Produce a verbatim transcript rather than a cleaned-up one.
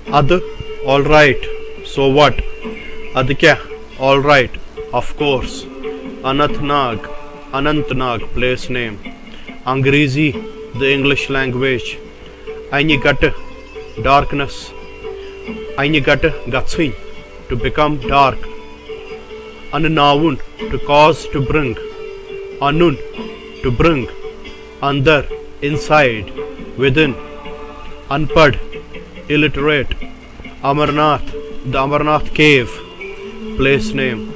Ad, alright. So what? Adkya, alright. Of course. Anantnag, Anantnag, place name. Angrezi, the English language. Aini gat, darkness. Aini gat, gatsui, to become dark. Annaun, to cause, to bring. Anun, to bring. Andar, inside, within. Unpad, illiterate. Amarnath, the Amarnath cave, place name.